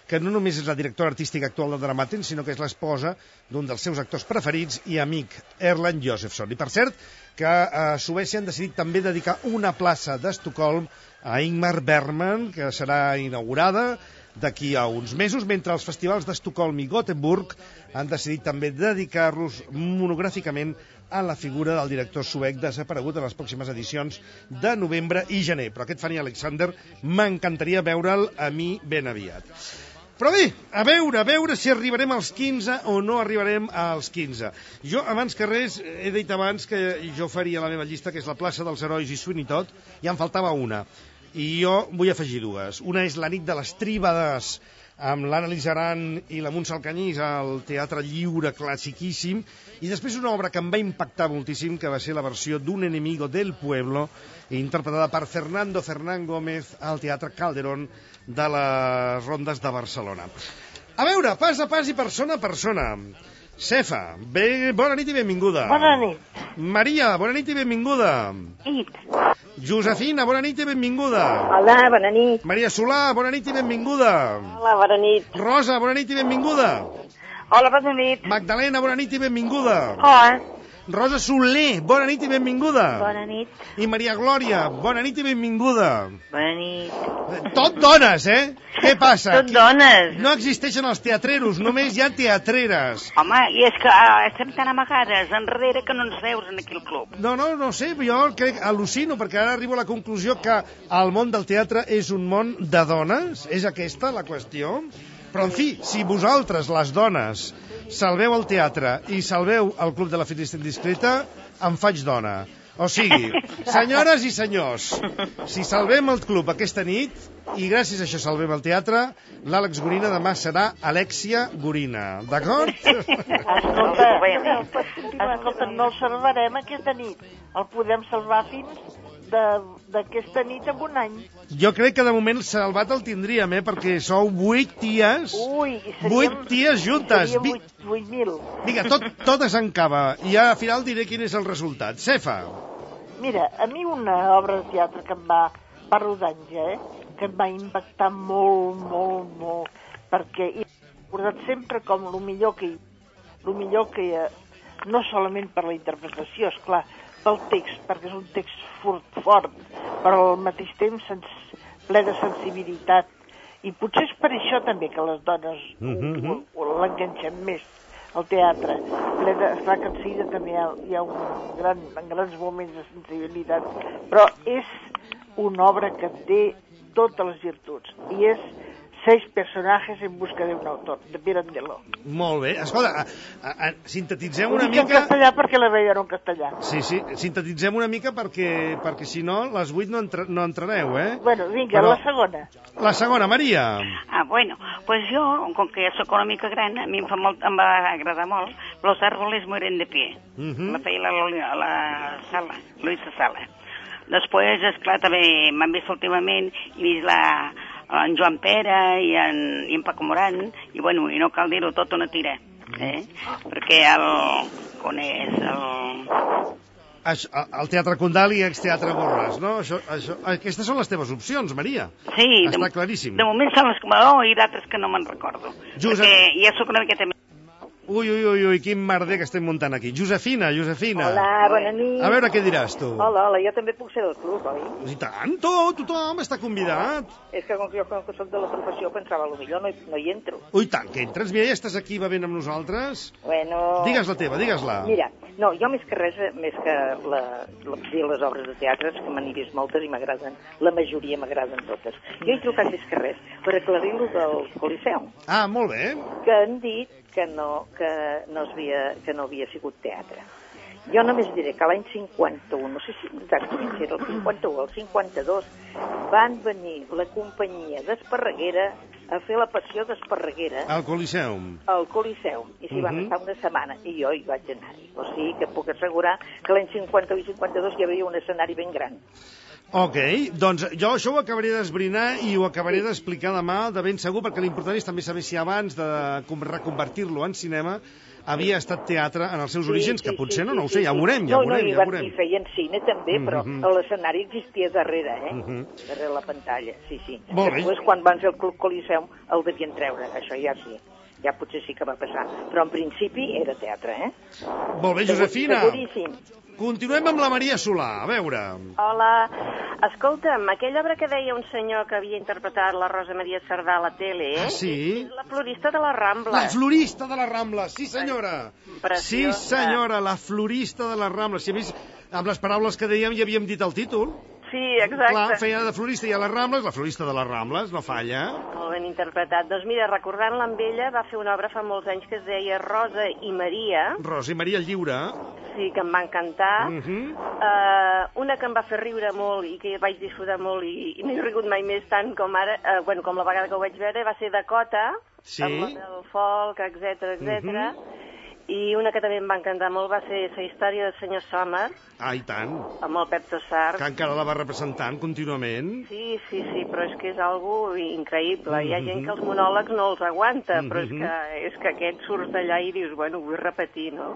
que no només és la directora artística actual del Dramaten, sinó que és l'esposa d'un dels seus actors preferits i amic, Erland Josephson. I per cert, que a Suècia han decidit també dedicar una plaça d'Estocolm a Ingmar Bergman, que serà inaugurada d'aquí a uns mesos, mentre els festivals d'Estocolm i Gothenburg han decidit també dedicar-los monogràficament a la figura del director suec desaparegut en les pròximes edicions de novembre i gener. Però aquest Fanny Alexander m'encantaria veure'l a mi ben aviat. Però bé, a veure, a veure si arribarem als quinze o no arribarem als quinze. Jo, abans que res, he dit abans que jo faria la meva llista, que és la plaça dels Herois i Sweeney Todd, i em faltava una. I jo vull afegir dues. Una és la nit de les Tríbades, amb l'Anna-Lisa Aran i la Montse Alcanyís al Teatre Lliure classiquíssim, i després una obra que em va impactar moltíssim, que va ser la versió d'Un enemigo del pueblo, interpretada per Fernando Fernán Gómez al Teatre Calderón de les Rondes de Barcelona. A veure, pas a pas i persona a persona. Cefa, bé, bona nit i benvinguda. Bona nit. Maria, bona nit i benvinguda. Nit. Josefina, bona nit i benvinguda. Hola, bona nit. Maria Solà, bona nit i benvinguda. Hola, bona nit. Rosa, bona nit i benvinguda. Hola, bona nit. Magdalena, bona nit i benvinguda. Hola. Rosa Soler, bona nit i benvinguda. Bona nit. I Maria Glòria, bona nit i benvinguda. Bona nit. Tot dones, eh? Què passa? Tot dones. No existeixen els teatreros, només hi ha teatreres. Home, i és que uh, estem tan amagades enrere que no ens veus en aquí al club. No, no, no sé, jo crec, al·lucino, perquè ara arribo a la conclusió que el món del teatre és un món de dones. És aquesta la qüestió? Però, en fi, si vosaltres, les dones, salveu el teatre i salveu el Club de la Finestra Indiscreta, em faig dona. O sigui, senyores i senyors, si salvem el club aquesta nit, i gràcies a això salvem el teatre, l'Àlex Gorina demà serà Alexia Gorina. D'acord? Escolta, escolta, no el salvarem aquesta nit. El podem salvar fins d'aquesta nit en un any. Jo crec que de moment salvat el tindríem, eh? Perquè sou vuit ties, Ui, seríem, vuit ties juntes. Seríem vuit, vuit mil. Vinga, tot, totes en cava, i al final diré quin és el resultat. Cefa. Mira, a mi una obra de teatre que em va, va rodanja, eh? Que em va impactar molt, molt, molt, perquè he recordat sempre com el millor que hi, el millor que hi, no solament per la interpretació, és clar, pel text, perquè és un text fort, fort, però al mateix temps sens, ple de sensibilitat. I potser és per això també que les dones mm-hmm. l'enganxem més al teatre. Ple de, és clar que en seguida també hi ha, hi ha un gran, grans moments de sensibilitat, però és una obra que té totes les virtuts, i és Seis personajes en busca d'un autor, de Pirandello. Molt bé. Escolta, a, a, sintetitzem una Ho dic mica... en castellà perquè la veia en castellà. Sí, sí, sintetitzem una mica perquè, perquè si no, les vuit no, entra, no entrareu, eh? Bueno, vinga, Però... la segona. La segona, Maria. Ah, bueno, pues jo, com que sóc una mica gran, a mi em, fa molt, em va agradar molt, Los árboles mueren de pie. Uh -huh. La feia la, la, la Sala, Luisa Sala. Després, esclar, també m'han vist últimament i vist la... en Joan Pere i en, i en Paco Morán, i bueno, i no cal dir-ho tot una tira, eh? Perquè el... on és el... El Teatre Condal i Exteatre Borràs, no? Això, això, aquestes són les teves opcions, Maria. Sí. Està de, claríssim. De moment són les que m'adó i d'altres que no me'n recordo. Josep... Perquè ja sóc una miqueta més... Ui, ui, ui, ui, quin merder que estem muntant aquí. Josefina, Josefina. Hola, bona nit. A veure què diràs, tu. Hola, hola, jo també puc ser del club, oi? I tant, tot, tothom està convidat. És que com que jo com que soc de la professió pensava, potser no, no hi entro. Ui, tant, que entres, mira, ja estàs aquí bevent amb nosaltres. Bueno... Digues la teva, digues-la. Mira, no, jo més que res, més que la, la, les obres de teatre, que me n'he vist moltes i m'agraden, la majoria m'agraden totes. Jo he trucat més que res per aclarir-lo del Coliseu. Ah, molt bé. Que han dit que no, que no, havia, que no havia sigut teatre. Jo només diré que l'any cinquanta-u, no sé si exactament si era el cinquanta-u o el cinquanta-dos, van venir la companyia d'Esparreguera a fer la passió d'Esparreguera al Coliseum. Al Coliseum, i s'hi uh -huh. van estar una setmana, i jo hi vaig anar-hi. O sigui que puc assegurar que l'any cinquanta-u i cinquanta-dos hi havia un escenari ben gran. Ok, doncs jo això ho acabaré d'esbrinar i ho acabaré d'explicar demà de ben segur, perquè l'important és també saber si abans de reconvertir-lo en cinema havia estat teatre en els seus Sí, orígens, sí, que potser sí, no, no ho sí, sé, ja ho sí. veurem, ja no, ho veurem, no, ja ho i veurem. feien cine també, però Mhm. l'escenari existia darrere, eh? Mhm. Darrere la pantalla, sí, sí. Molt bé. Després, quan van fer el Club Coliseum, el devien treure, això ja sí. Ja potser sí que va passar. Però en principi era teatre, eh? Molt bé, Josefina. Seguríssim. Continuem amb la Maria Solà, a veure. Hola, escolta'm, aquella obra que deia un senyor que havia interpretat la Rosa Maria Cerdà a la tele, eh? Ah, sí? És la florista de la Rambla. La florista de la Rambla, sí senyora. Preciosa. Sí senyora, la florista de la Rambla. Si a més, amb les paraules que dèiem ja havíem dit el títol. Sí, exacte. Clar, feia de florista i a les Rambles, la florista de les Rambles, no falla. Molt ben interpretat. Doncs mira, recordant-la amb ella, va fer una obra fa molts anys que es deia Rosa i Maria. Rosa i Maria Lliure. Sí, que em va encantar. Mm -hmm. uh, una que em va fer riure molt i que vaig disfrutar molt i, i no he rigut mai més tant com ara, uh, bueno, com la vegada que ho vaig veure, va ser Dakota, sí. amb la del folk, etcètera, etcètera. Mm -hmm. I una que també em va encantar molt va ser la història del senyor Sommer, Ah, i tant. amb el Pep Tossart. Que encara la va representant contínuament. Sí, sí, sí, però és que és algo increïble. Mm -hmm. Hi ha gent que els monòlegs no els aguanta, mm -hmm. però és que, és que aquest surt d'allà i dius, bueno, vull repetir, no?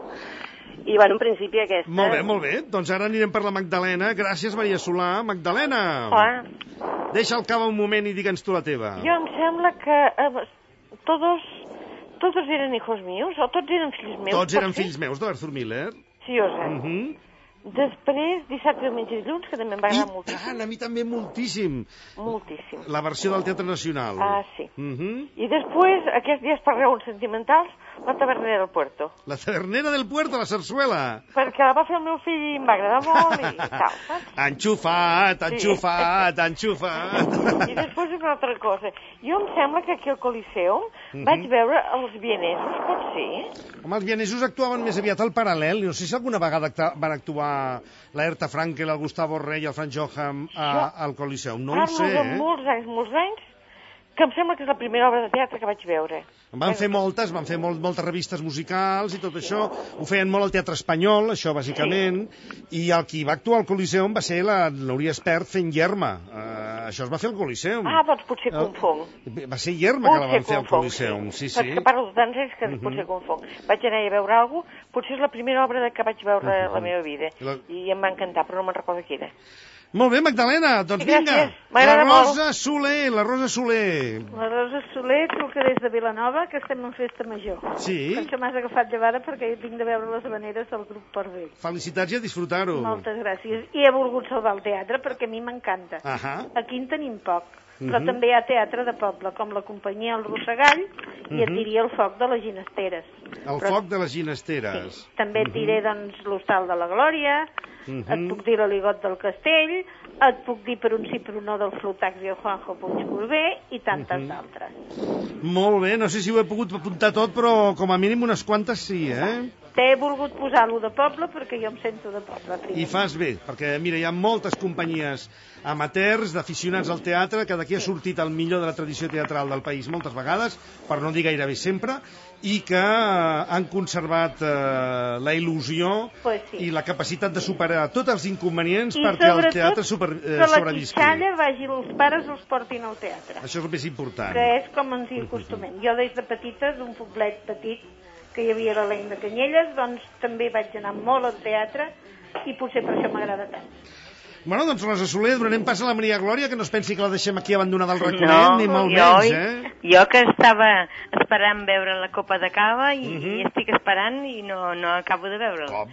I, bueno, en principi aquesta... Molt bé, molt bé. Doncs ara anirem per la Magdalena. Gràcies, Maria Solà. Magdalena. Hola. Deixa el cava un moment i digue'ns tu la teva. Jo em sembla que eh, todos, todos eren hijos míos, o tots eren fills meus. Tots eren potser? fills meus, d'Arthur Miller. Sí, o sé. Mm -hmm. Després, dissabte, diumenge i dilluns, que també em va agradar moltíssim. I tant, a mi també moltíssim. Moltíssim. La versió del Teatre Nacional. Ah, sí. Mm -hmm. I després, aquests dies per raons sentimentals, la tavernera del Puerto. La tavernera del Puerto, la sarsuela. Perquè la va fer el meu fill i em va agradar molt i tal, saps? Enxufat, enxufat, sí. enxufat. I després una altra cosa. Jo em sembla que aquí al Coliseum Mm -hmm. vaig veure els vienesos, pot ser? Home, els vienesos actuaven més aviat al paral·lel. No sé si alguna vegada acta van actuar la Herta Frankel, el Gustavo Rey i el Franz Johann a, al Coliseum. No ho sé, Parlo de eh? molts anys, molts anys, que em sembla que és la primera obra de teatre que vaig veure. Van fer moltes, van fer molt, moltes revistes musicals i tot això. Ho feien molt al Teatre Espanyol, això, bàsicament. Sí. I el qui va actuar al Coliseum va ser la Núria Espert fent Yerma. Uh, això es va fer al Coliseum. Ah, doncs potser confong. Va ser Yerma que la van fer al Coliseum, sí, sí. Perquè parlo de tants anys que uh -huh. potser confong. Vaig anar a veure alguna cosa, potser és la primera obra que vaig veure uh -huh. la meva vida. La... I em va encantar, però no me'n recordo quina. Molt bé, Magdalena, doncs sí, vinga. La Rosa Soler, la Rosa Soler. La Rosa Soler truca des de Vilanova, que estem en festa major. Sí? Per això m'has agafat llevada, perquè vinc de veure les habaneres del grup Porvell. Felicitats i a disfrutar-ho. Moltes gràcies. I he volgut salvar el teatre, perquè a mi m'encanta. Uh -huh. Aquí en tenim poc, però uh -huh. també hi ha teatre de poble, com la companyia El Rossegall, i uh -huh. et diria el Foc de les Ginesteres. El però... Foc de les Ginesteres. Sí. També et uh -huh. diré, doncs, l'Hostal de la Glòria, uh -huh. et puc dir l'Aligot del Castell, et puc dir per un sí per un no del Flotax i el Juanjo Puigcorbé i tantes uh -huh. d'altres. Molt bé, no sé si ho he pogut apuntar tot, però com a mínim unes quantes sí, eh? T'he volgut posar-lo de poble perquè jo em sento de poble. Primer. I fas bé, perquè mira, hi ha moltes companyies amateurs, d'aficionats al teatre, que d'aquí ha sortit el millor de la tradició teatral del país moltes vegades, per no dir gairebé sempre, i que han conservat eh, la il·lusió pues sí. i la capacitat de superar tots els inconvenients I perquè el teatre super, eh, que la sobrevisqui. quitxalla vagi, els pares els portin al teatre. Això és el més important. Que és com ens hi acostumem. Jo des de petites, un poblet petit, que hi havia l'Elenc de Canyelles, doncs també vaig anar molt al teatre i potser per això m'agrada tant. Bueno, doncs Rosa Soler, donarem pas a la Maria Glòria, que no es pensi que la deixem aquí abandonada al raconet, no, ni molt jo, menys, eh? Jo que estava esperant veure la copa de cava i, uh -huh. i estic esperant i no, no acabo de veure'l. Oh,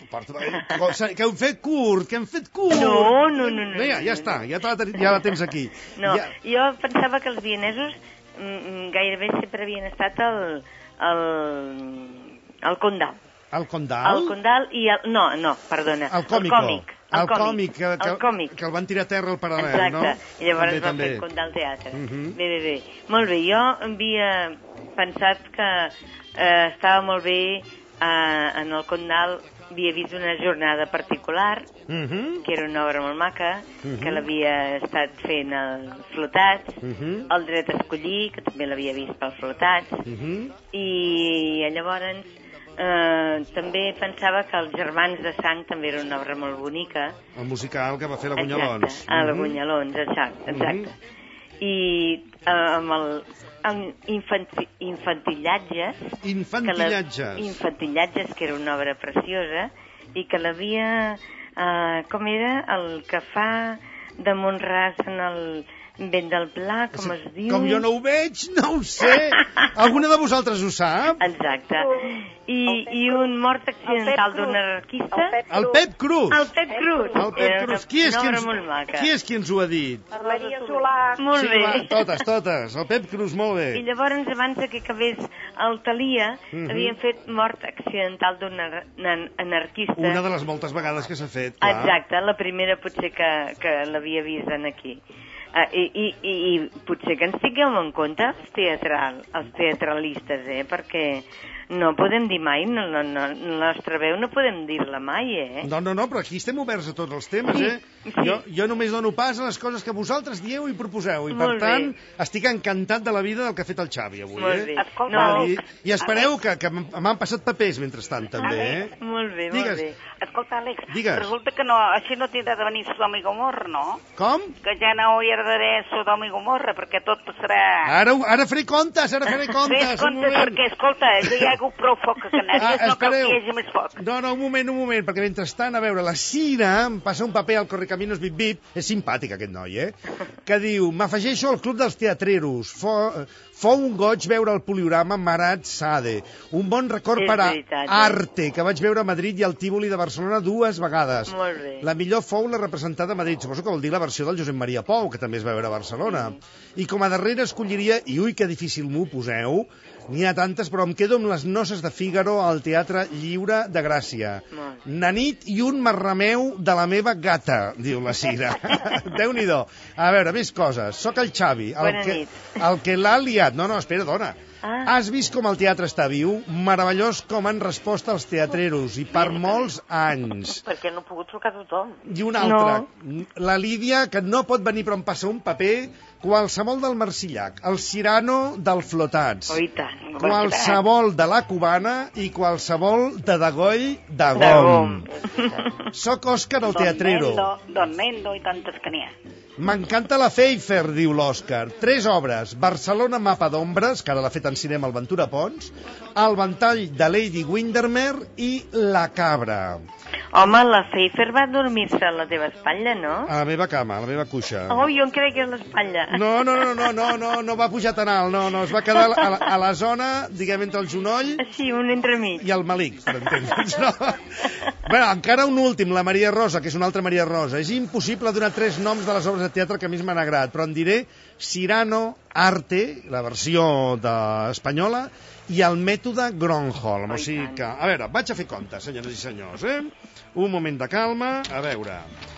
que heu fet curt, que hem fet curt! No, no, no. no Vinga, ja no, està, ja, la, ja la tens aquí. No, ja... jo pensava que els vienesos mm, gairebé sempre havien estat el... el el Condal. El Condal? El Condal i el... No, no, perdona. El còmico. El còmic. El, el còmic, que, que, el còmic. Que el van tirar a terra al paral·lel, exacte. no? Exacte, i llavors també, va també. fer el Condal Teatre. Uh -huh. Bé, bé, bé. Molt bé, jo havia pensat que eh, estava molt bé eh, en el Condal, havia vist una jornada particular, uh -huh. que era una obra molt maca, uh -huh. que l'havia estat fent els Flotats, uh -huh. el Dret a Escollir, que també l'havia vist pels Flotats, uh -huh. i llavors Uh, també pensava que els Germans de Sang també era una obra molt bonica. El musical que va fer la Guanyalons. Exacte, a la Guanyalons, exacte, exacte. Uh -huh. i eh, amb el amb infanti, infantillatges infantillatges que la, infantillatges que era una obra preciosa i que l'havia eh, com era el que fa de Montràs en el vent del pla, com es diu? Com jo no ho veig, no ho sé. Alguna de vosaltres ho sap? Exacte. I, i un mort accidental d'un anarquista. El Pep Cruz. El Pep Cruz. El Pep Cruz. Qui és qui ens, qui és qui ens ho ha dit? Maria Solà. Molt sí, bé. Va, totes, totes. El Pep Cruz, molt bé. I llavors, abans que acabés el Thalia, uh -huh. havien fet mort accidental d'un anarquista. Una de les moltes vegades que s'ha fet, clar. Exacte, la primera potser que, que l'havia vist en aquí. Uh, i, i, i potser que ens tinguem en compte els, teatral, els teatralistes, eh? Perquè no podem dir mai, no, no, no, la nostra veu no podem dir-la mai, eh? No, no, no, però aquí estem oberts a tots els temes, sí, eh? Sí. Jo, jo només dono pas a les coses que vosaltres dieu i proposeu, i Molt per tant bé. estic encantat de la vida del que ha fet el Xavi avui, Molt eh? bé. Escolta, No. I, I espereu que, que m'han passat papers mentrestant, també, eh? Molt bé, Digues. molt bé. Escolta, Àlex, Digues. resulta que no, així no tindrà de venir Sodoma i Gomorra, no? Com? Que ja no hauria d'haver Sodoma i Gomorra, perquè tot passarà... Ara, ara faré comptes, ara faré comptes. Fes un comptes, moment. perquè, escolta, ja hi ha hagut prou foc a Canàries, Ah, no cal espereu. que hi hagi més foc. No, no, un moment, un moment, perquè mentrestant, a veure, la Cira em passa un paper al Correcaminos Bip Bip, és simpàtic aquest noi, eh? Que diu, m'afegeixo al club dels teatreros, fou, fou un goig veure el poliorama Marat Sade, un bon record És per a veritat, eh? Arte, que vaig veure a Madrid i al Tívoli de Barcelona dues vegades. Molt bé. La millor fou la representada a Madrid, suposo que vol dir la versió del Josep Maria Pou, que també es va veure a Barcelona. I com a darrere escolliria, i ui, que difícil m'ho poseu, n'hi ha tantes, però em quedo amb les noces de Fígaro al Teatre Lliure de Gràcia. Na nit i un marrameu de la meva gata, diu la Cira. Déu-n'hi-do. A veure, més coses. Soc el Xavi, el Bona que, nit. el que l'ha liat. No, no, espera, dona. Ah. Has vist com el teatre està viu? Meravellós com han respost els teatreros, i per molts anys. Perquè no ha pogut trucar tothom. I una altra, no. La Lídia, que no pot venir però em passa un paper, qualsevol del Marcillac, el Cirano del Flotats, Oh, i tant. qualsevol de la Cubana i qualsevol de Dagoll de Gom. Soc Òscar el teatrero. Don Mendo, Don Mendo i tantes que n'hi ha. M'encanta la Pfeiffer, diu l'Òscar. Tres obres, Barcelona mapa d'ombres, que ara l'ha fet en cinema el Ventura Pons, El ventall de Lady Windermere i La cabra. Home, la Pfeiffer va dormir-se a la teva espatlla, no? A la meva cama, a la meva cuixa. Oh, jo em crec que és l'espatlla. No, no, no, no, no, no, no va pujar tan alt, no, no, es va quedar a la, a la zona, diguem, entre el genoll... Sí, un entremig. I el malic, per entendre'ns, no? Bé, encara un últim, la Maria Rosa, que és una altra Maria Rosa. És impossible donar tres noms de les obres de teatre que a mi m'han agradat, però en diré Cirano, Arte, la versió de... espanyola, i el mètode Gronholm. O sigui que, a veure, vaig a fer comptes, senyores i senyors, eh? Un moment de calma, a veure...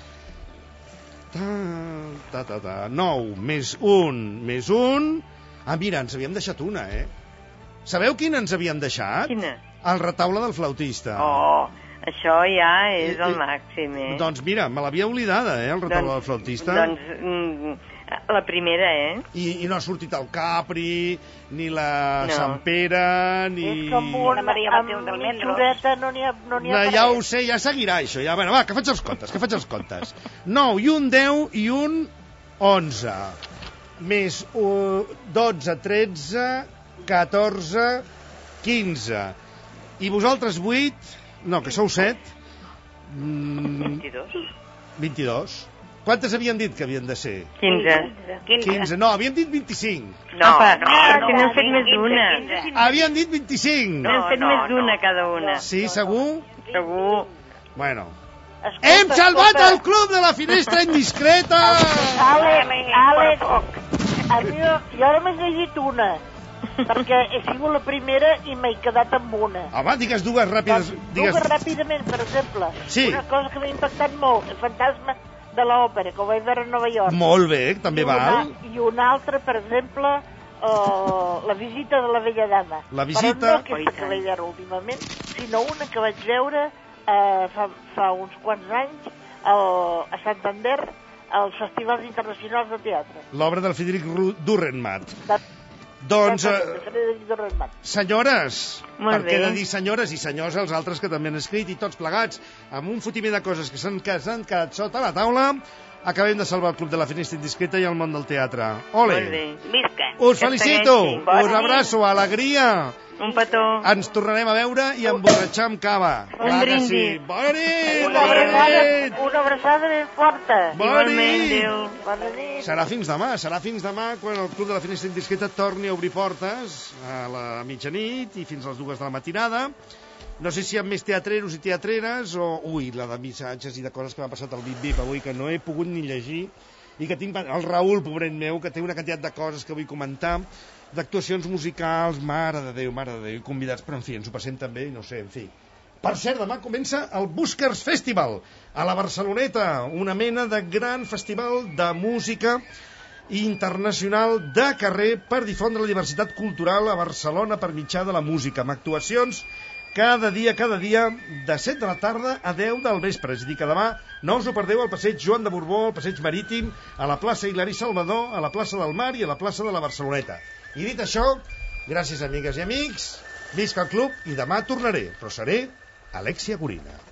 Ta, ta, ta, ta. Nou, més un, més un... Ah, mira, ens havíem deixat una, eh? Sabeu quina ens havíem deixat? Quina? El retaule del flautista. Oh, això ja és Eh, el eh, màxim, eh? Doncs mira, me l'havia oblidada, eh, el retaule del flautista. Doncs, mm, la primera, eh? I, I no ha sortit el Capri, ni la No. Sant Pere, ni... És com una Maria Mateu amb del Mendros. mitjoreta no n'hi ha, no n'hi ha No, per ja res. ho sé, ja seguirà això. Ja, bueno, va, que faig els comptes, que faig els comptes. nou i un deu i un onze. Més uh, dotze, tretze, catorze, quinze. I vosaltres vuit, no, que sou set. Mm, vint-i-dos. vint-i-dos. Quantes havien dit que havien de ser? quinze. quinze. No, havien dit vint-i-cinc. No, Apa, no, no, no, si n'hem fet més d'una. Havien dit vint-i-cinc. N'hem fet més d'una cada una. Sí, segur? Segur. Bueno. Escolta, Hem salvat escolta. el club de la finestra indiscreta! Àlex, Àlex, a mi, jo només he llegit una, perquè he sigut la primera i m'he quedat amb una. Home, digues dues ràpides. Doncs, Digues... dues ràpidament, per exemple. Sí. Una cosa que m'ha impactat molt, el fantasma de l'òpera, que ho vaig veure a Nova York. Molt bé, també I una, val. I una altra, per exemple, uh, la visita de la vella dama. La visita- Però no aquesta que vaig veure últimament, sinó una que vaig veure uh, fa, fa uns quants anys el, a Santander, als festivals internacionals de teatre. L'obra del Friedrich Ru- Dürrenmatt. De... Doncs, de eh, Frederic Dürrenmatt. senyores, Molt perquè he bé. de dir senyores i senyors els altres que també han escrit, i tots plegats, amb un fotimer de coses que s'han que s'han quedat sota la taula, acabem de salvar el Club de la Finestra Indiscreta i el món del teatre. Ole! Molt bé. Visca. Us felicito! Us abraço, alegria! Un petó. Ens tornarem a veure i emborratxar amb cava. Un brindis. Sí. Bona nit! Una abraçada, una abraçada ben forta. Bona nit! Bona nit. Serà fins demà, serà fins demà quan el Club de la Finestra Indiscreta torni a obrir portes a la mitjanit i fins a les dues de la matinada. No sé si hi ha més teatreros i teatreres o... Ui, la de missatges i de coses que m'ha passat al Bip Bip avui que no he pogut ni llegir i que tinc... El Raül, pobret meu, que té una quantitat de coses que vull comentar, d'actuacions musicals, mare de Déu, mare de Déu, convidats, però en fi, ens ho passem també i no sé, en fi. Per cert, demà comença el Buskers Festival a la Barceloneta, una mena de gran festival de música internacional de carrer per difondre la diversitat cultural a Barcelona per mitjà de la música, amb actuacions cada dia, cada dia, de set de la tarda a deu del vespre. És a dir, que demà no us ho perdeu al passeig Joan de Borbó, al passeig Marítim, a la plaça Hilari Salvador, a la plaça del Mar i a la plaça de la Barceloneta. I dit això, gràcies amigues i amics, visca el club i demà tornaré, però seré Alexia Gorina.